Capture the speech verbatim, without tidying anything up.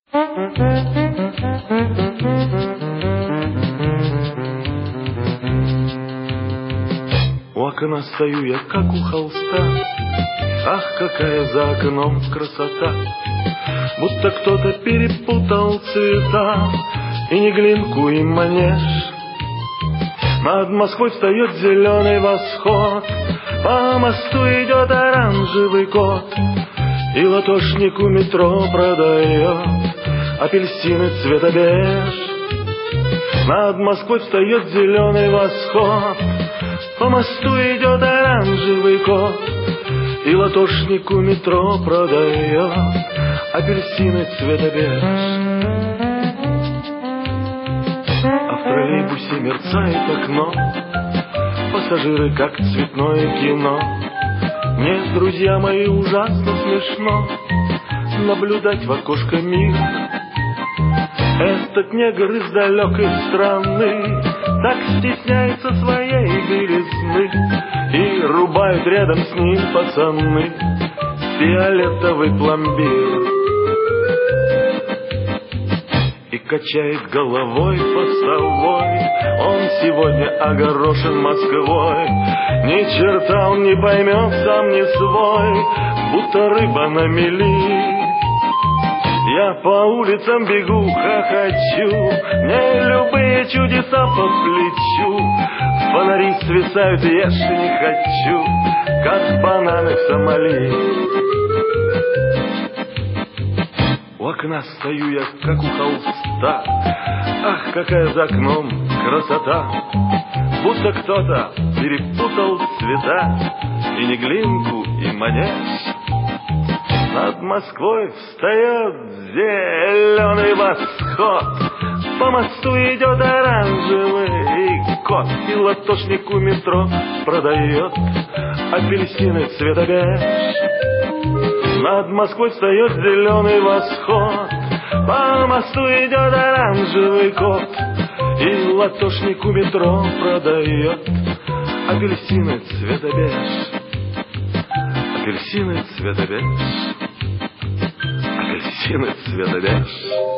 У окна стою я, как у холста. Ах, какая за окном красота! Будто кто-то перепутал цвета, и не глинку, и манеж. Над Москвой встает зеленый восход, по мосту идет оранжевый кот, и латошник у метро продает апельсины цвета беж. Над Москвой встает зеленый восход, по мосту идет оранжевый кот, и латошник у метро продает апельсины цвета беж. А в троллейбусе мерцает окно, пассажиры как цветное кино. Мне, друзья мои, ужасно смешно наблюдать в окошко мир. Этот негр из далекой страны так стесняется своей белизны, и рубают рядом с ним пацаны фиолетовый пломбир. И качает головой постовой, он сегодня огорошен Москвой. Ни черта он не поймет, сам не свой, будто рыба на мели. Я по улицам бегу, хохочу, мне любые чудеса по плечу. Фонари свисают, я ж не хочу, как бананы в Сомали. У окна стою я, как у холста. Ах, какая за окном красота! Будто кто-то перепутал цвета, и не глинку, и манеж. Над Москвой встает зеленый восход, по мосту идет оранжевый кот, и латошник у метро продает апельсины цвета беж. Над Москвой встает зеленый восход, по мосту идет оранжевый кот, и латошник у метро продает апельсины цвета беж. Апельсины цвета беж. Апельсины цвета беж.